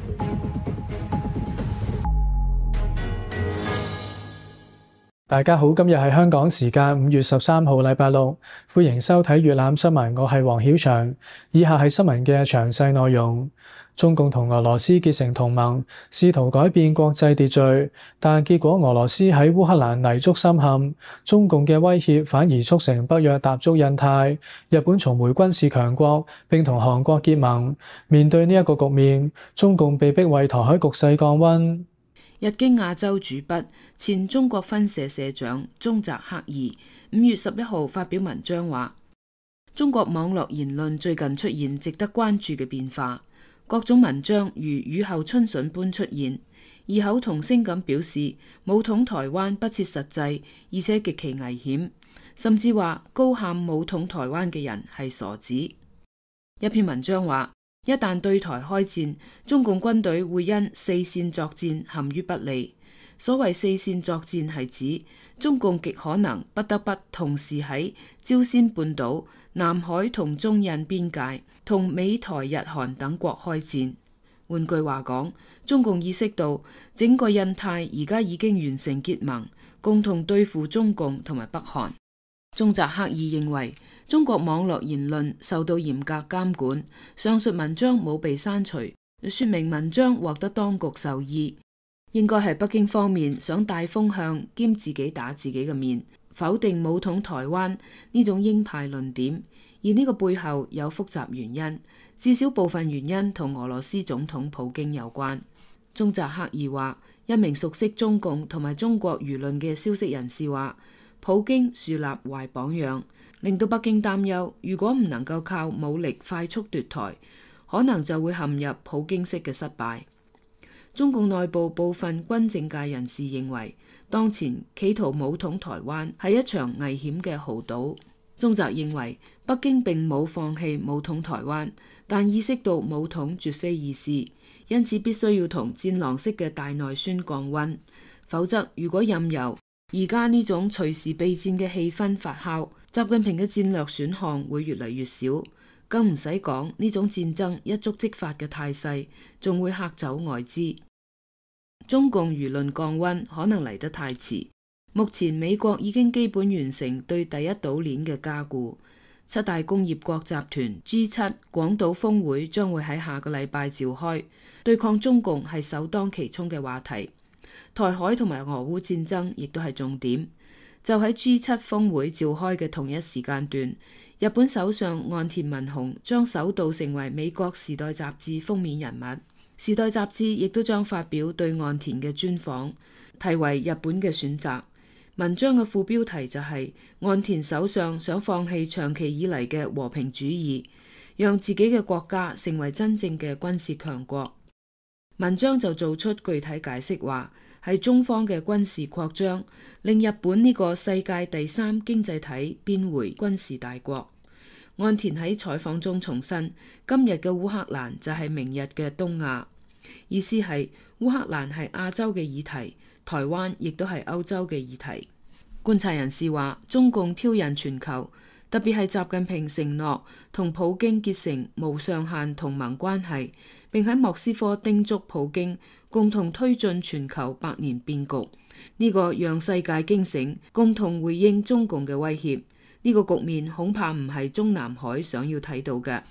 大家好，今日係香港時間5月13號，禮拜六，歡迎收睇粵覽新聞，我係黃曉翔。以下係新聞嘅詳細內容。中共同俄羅斯結成同盟，試圖改變國際秩序，但結果俄羅斯喺烏克蘭泥足深陷，中共嘅威脅反而促成北約踏足印太，日本重回軍事強國，並同韓國結盟。面對呢一個局面，中共被迫為台海局勢降溫。 日經亞洲主筆、前中國分社社長中澤克二5月11號發表文章話，中國網絡言論最近出現值得關注嘅變化，各種文章如雨後春筍般出現，異口同聲咁表示武統台灣不切實際，而且極其危險，甚至話高喊武統台灣嘅人係傻子。一篇文章話，一旦對台開戰，中共軍隊會因四線作戰陷於不利。所謂四線作戰係指中共極可能不得不同時喺朝鮮半島、南海同中印邊界同美台日韓等國開戰。換句話講，中共意識到整個印太而家已經完成結盟，共同對付中共同埋北韓。中澤克二認為，中國網絡言論受到嚴格監管，上述文章冇被刪除，說明文章獲得當局授意。應該係北京方面想帶風向兼自己打自己嘅面，否定武統台灣呢種鷹派論點，而呢個背後有複雜原因，至少部分原因同俄羅斯總統普京有關。中澤克二話，一名熟悉中共同埋中國輿論嘅消息人士話，普京樹立壞榜樣，令到北京擔憂，如果唔能夠靠武力快速奪台，可能就會陷入普京式嘅失敗。中共內部部分軍政界人士認為，當前企圖武統台灣係一場危險嘅豪賭。中澤認為，北京並冇放棄武統台灣，但意識到武統絕非易事，因此必須要同戰狼式嘅大內宣降溫，否則如果任由而家呢種隨時備戰嘅氣氛發酵，習近平嘅戰略選項會越嚟越少，更唔使講呢種戰爭一觸即發嘅態勢，仲會嚇走外資。中共輿論降溫可能嚟得太遲，目前美國已經基本完成對第一島鏈嘅加固，七大工業國集團 G7 廣島峰會將會喺下個禮拜召開，對抗中共係首當其衝嘅話題。台海同埋俄烏戰爭亦都係重點。就喺 G7 峰會召開嘅同一時間段，日本首相岸田文雄將首度成為美國《時代》雜誌封面人物，《時代》雜誌亦都將發表對岸田嘅專訪，題為《日本嘅選擇》。文章嘅副標題就係岸田首相想放棄長期以嚟嘅和平主義，讓自己嘅國家成為真正嘅軍事強國。文章就做出具體解釋話，係中方嘅軍事擴張，令日本呢個世界第3經濟體變回軍事大國。岸田喺採訪中重申，今日嘅烏克蘭就係明日嘅東亞，意思係烏克蘭係亞洲嘅議題，台灣亦都係歐洲嘅議題。觀察人士話，中共挑釁全球，特別係習近平承諾同普京結成無上限同盟關係，並喺莫斯科叮囑普京共同推進全球百年變局。呢個讓世界驚醒，共同回應中共嘅威脅。呢個局面恐怕唔係中南海想要睇到嘅。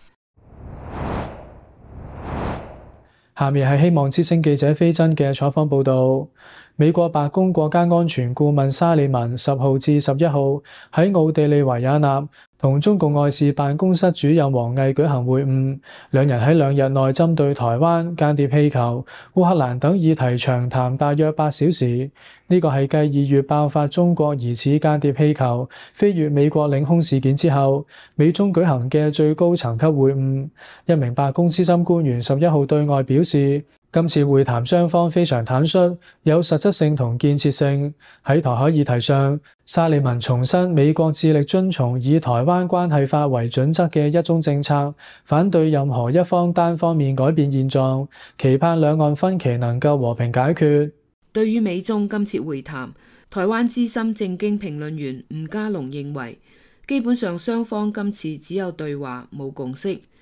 下面係希望之聲記者飛真嘅採訪報導。美國白宮國家安全顧問沙利文10號至11號喺奧地利維也納同中共外事辦公室主任王毅舉行會晤，兩人喺2日內針對台灣、間諜氣球、烏克蘭等議題長談大約8小時。呢個係繼2月爆發中國疑似間諜氣球飛越美國領空事件之後，美中舉行嘅最高層級會晤。一名白宮資深官員11號對外表示，今次會談雙方非常坦率，有實質性同建設性。喺台海議題上，沙利文重申美國致力遵從以台灣關係法為準則嘅一中政策，反對任何一方單方面改變現狀，期盼兩岸分歧能夠和平解決。 對於美中今次會談，台灣資深政經評論員吳家龍認為，基本上雙方今次只有對話冇共識，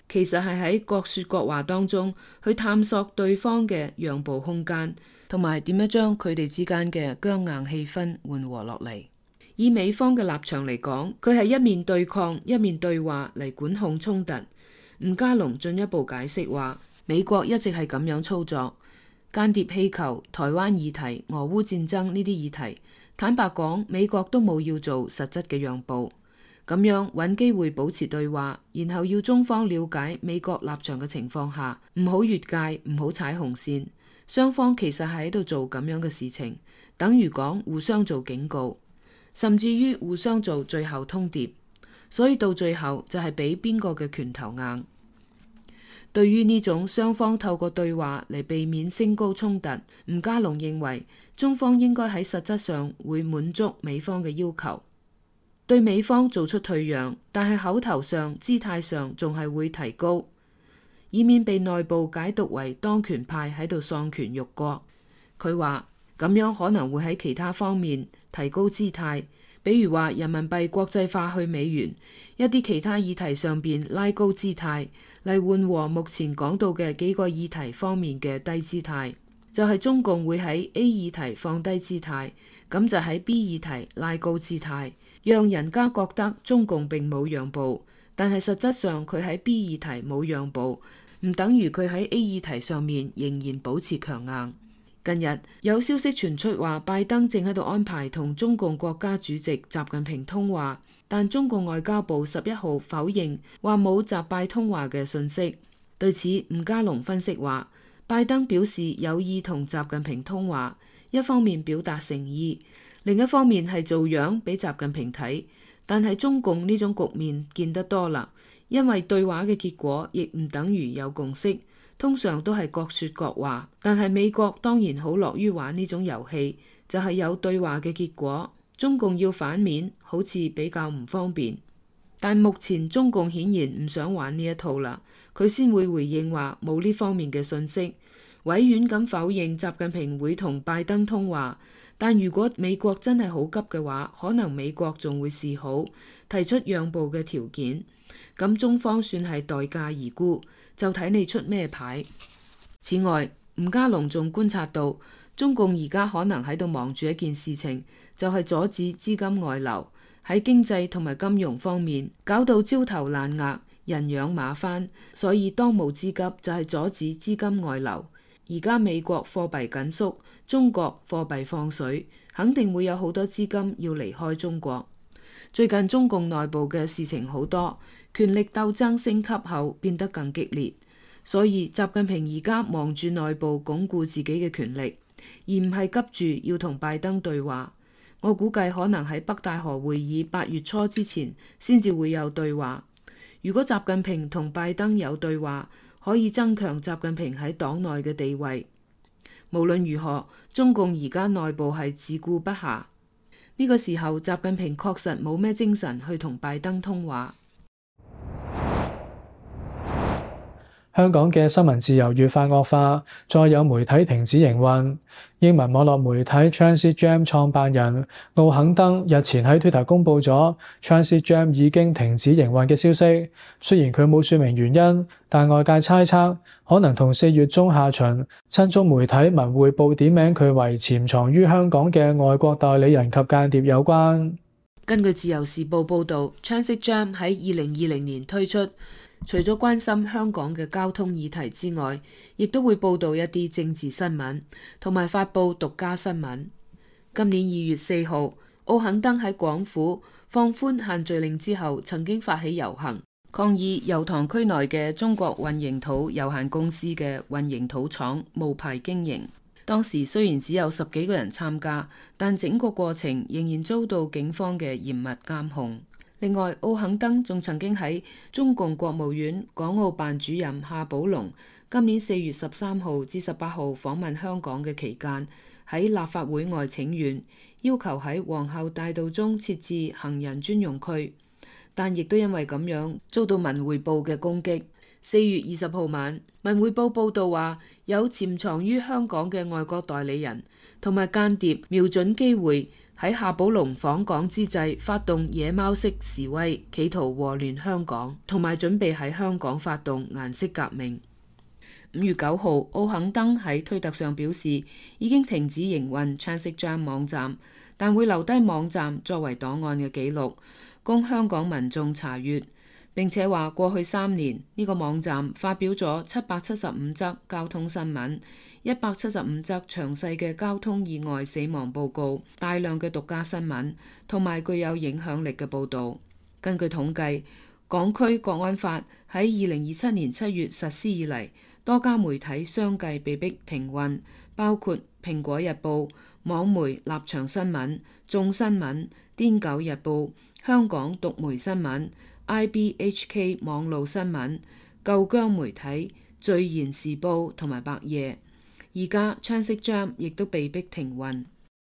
其實係喺各說各話當中去探索對方嘅讓步空間，同埋點樣將佢哋之間嘅僵硬氣氛緩和落嚟。以美方嘅立場嚟講，佢係一面對抗，一面對話嚟管控衝突。吳家龍進一步解釋話，美國一直係咁樣操作，間諜氣球、台灣議題、俄烏戰爭呢啲議題，坦白講，美國都冇要做實質嘅讓步，咁樣揾機會保持對話，然後要中方了解美國立場嘅情況下，唔好越界，唔好踩紅線。雙方其實係喺度做咁樣嘅事情，等於講互相做警告，甚至於互相做最後通牒，所以到最後就係俾邊個嘅拳頭硬。對於呢種雙方透過對話嚟避免升高衝突，吳家龍認為中方應該喺實質上會滿足美方嘅要求，對美方做出退讓，但係口頭上、姿態上仲係會提高，以免被內部解讀為當權派喺度喪權辱國。佢話咁樣可能會喺其他方面提高姿態，比如話人民幣國際化去美元，一啲其他議題上邊拉高姿態，嚟緩和目前講到嘅幾個議題方面嘅低姿態。就係中共會喺 A 議題放低姿態，咁就喺 B 議題拉高姿態，讓人家覺得中共並冇讓步，但係實質上佢喺 B 議題冇讓步，唔等於佢喺 A 議題上面仍然保持強硬。近日有消息傳出話，拜登正喺度安排同中共國家主席習近平通話，但中共外交部11號否認話冇習拜通話嘅信息。對此，吳家龍分析話，拜登表示有意同習近平通話，一方面表達誠意，另一方面係做樣俾習近平睇。但係中共呢種局面見得多啦，因為對話嘅結果亦唔等於有共識。通常都係各說各話，但係美國當然好樂於玩呢種遊戲，就係有對話嘅結果。中共要反面，好似比較唔方便。但目前中共顯然唔想玩呢一套啦，佢先會回應話冇呢方面嘅信息，委婉咁否認習近平會同拜登通話。但如果美國真係好急嘅話，可能美國仲會示好，提出讓步嘅條件。咁中方算係待價而沽，就睇你出咩牌。此外，吳家龍仲觀察到，中共而家可能喺度忙住一件事情，就係阻止資金外流，喺經濟同埋金融方面搞到焦頭爛額、人仰馬翻，所以當務之急就係阻止資金外流。而家美國貨幣緊縮，中國貨幣放水，肯定會有好多資金要離開中國。最近中共內部嘅事情好多，權力鬥爭升級後變得更激烈，所以習近平而家忙住內部鞏固自己嘅權力，而唔係急住要同拜登對話。我估計可能喺北戴河會議8月初之前先至會有對話。如果習近平同拜登有對話，可以增強習近平喺黨內嘅地位。無論如何，中共而家內部係自顧不暇。呢個時候，習近平確實冇咩精神去同拜登通話。 香港嘅新聞自由越發惡化，再有媒體停止營運。英文網絡媒體 Transit Jam 創辦人奧肯登日前喺 Twitter 公佈咗 Transit Jam 已經停止營運嘅消息。雖然佢冇説明原因，但外界猜測可能同4月中下旬親中媒體文匯報點名佢為潛藏於香港嘅外國代理人及間諜有關。 根據自由時報報導，Transit Jam 喺2020年推出。除咗關心香港嘅交通議題之外，亦都會報導一啲政治新聞，同埋發佈獨家新聞。今年2月4號，奧肯登喺廣府放寬限聚令之後，曾經發起遊行，抗議油塘區內嘅中國混凝土有限公司嘅混凝土廠無牌經營。當時雖然只有10幾個人參加，但整個過程仍然遭到警方嘅嚴密監控。另外，奧肯登仲曾經喺中共國務院港澳辦主任夏寶龍今年4月13號至18號訪問香港嘅期間，喺立法會外請願，要求喺皇后大道中設置行人專用區，但亦都因為咁樣遭到文匯報嘅攻擊。 4月20號晚，文匯報報道話，有潛藏於香港嘅外國代理人同埋間諜瞄準機會，喺夏寶龍訪港之際發動野貓式示威，企圖禍亂香港，同埋準備喺香港發動顏色革命。5月9號，奧肯登喺推特上表示，已經停止營運 Transit Jam 網站，但會留低網站作為檔案嘅記錄，供香港民眾查閱。並且話過去3年呢個網站發表咗775則交通新聞、175則詳細嘅交通意外死亡報告、大量嘅獨家新聞同埋具有影響力嘅報導。根據統計，港區國安法喺2027年7月實施以嚟，多家媒體相繼被迫停運，包括《蘋果日報》、網媒立場新聞、眾新聞、癲狗日報、香港獨媒新聞、IBHK 網路新聞、舊疆媒體、聚言時報同埋白夜。而家 Transit Jam 亦都被迫停運。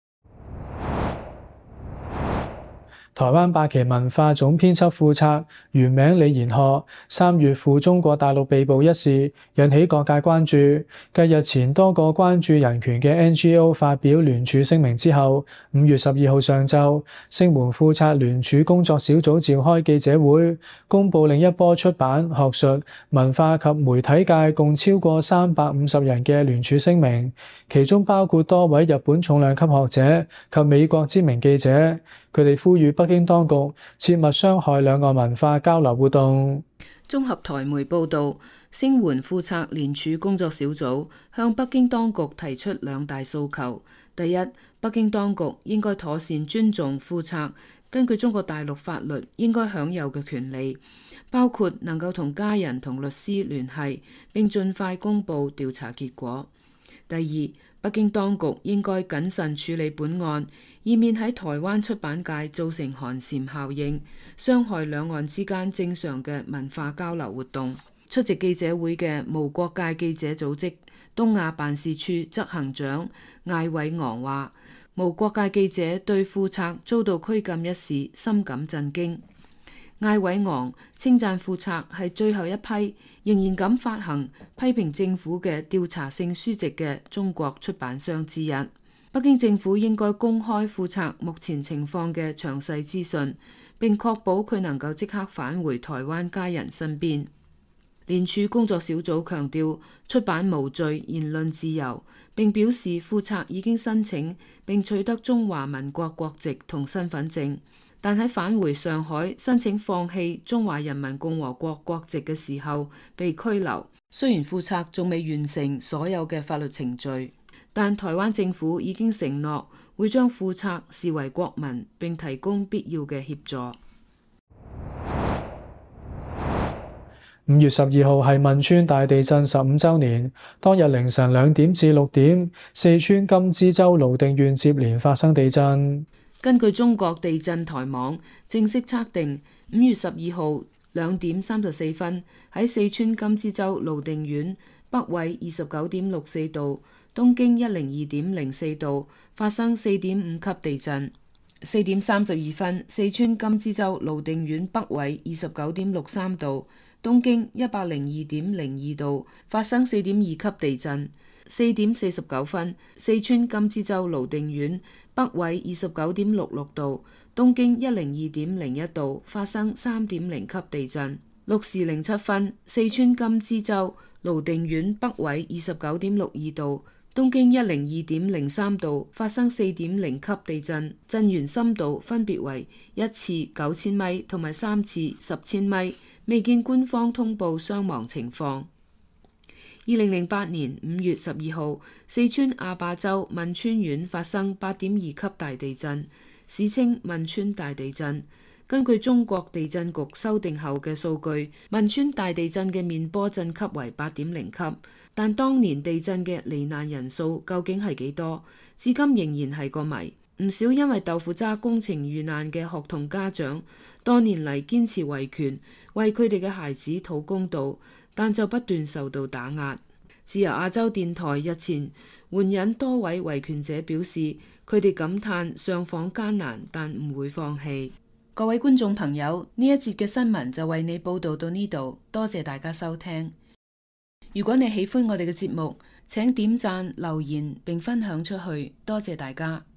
台灣八旗文化總編輯副策原名李延學3月赴中國大陸被捕一事引起各界關注。繼日前多個關注人權嘅 NGO 發表聯署聲明之後，5月12號上晝，聲援副策聯署工作小組召開記者會，公佈另一波出版、學術、文化及媒體界共超過350人嘅聯署聲明，其中包括多位日本重量級學者及美國知名記者。佢哋呼籲北京當局切勿傷害兩岸文化交流活動。 綜合台媒報導，聲援副策聯署工作小組向北京當局提出2大訴求：第一，北京當局應該妥善尊重副策根據中國大陸法律應該享有嘅權利，包括能夠同家人同律師聯繫，並盡快公佈調查結果。第二，北京當局應該謹慎處理本案，以免喺台灣出版界造成寒蟬效應，傷害兩岸之間正常嘅文化交流活動。出席記者會嘅無國界記者組織東亞辦事處執行長艾偉昂話，無國界記者對副策遭到拘禁一事深感震驚。艾偉昂稱讚副策係最後一批仍然敢發行批評政府嘅調查性書籍嘅中國出版商之一。北京政府應該公開副策目前情況嘅詳細資訊，並確保佢能夠即刻返回台灣家人身邊。聯署工作小組強調出版無罪、言論自由，並表示副策已經申請並取得中華民國國籍同身份證，但喺返回上海申請放棄中華人民共和國國籍嘅時候被拘留。雖然副策仲未完成所有嘅法律程序，但台灣政府已經承諾會將副策視為國民，並提供必要嘅協助。 5月12號係汶川大地震15週年，當日凌晨2點至6點，四川甘孜州瀘定縣接連發生地震。 根據中國地震台網正式測定，5月12號2點34分喺四川甘孜州瀘定縣北緯29.64度、東經102.04度發生4.5級地震。4點32分，四川甘孜州瀘定縣北緯29.63度、東經102.02度發生4.2級地震。4點49分，四川甘孜州瀘定縣北緯29.66度、東經102.01度發生3.0級地震。6時07分，四川甘孜州瀘定縣北緯29.62度、東經102.03度發生4.0級地震，震源深度分別為1次9000米同埋3次10,000米，未見官方通報傷亡情況。2008年5月12號，四川阿壩州汶川縣發生8.2級大地震，史稱汶川大地震。根據中國地震局修訂後嘅數據，汶川大地震嘅面波震級為8.0級，但當年地震嘅罹難人數究竟係幾多，至今仍然係個謎。唔少因為豆腐渣工程遇難嘅學童家長，多年嚟堅持維權，為佢哋嘅孩子討公道，但就不斷受到打壓。自由亞洲電台日前援引多位維權者表示，佢哋感嘆上訪艱難，但唔會放棄。 各位觀眾朋友，呢一節嘅新聞就為你報道到呢度，多謝大家收聽。如果你喜歡我哋嘅節目，請點讚、留言並分享出去，多謝大家。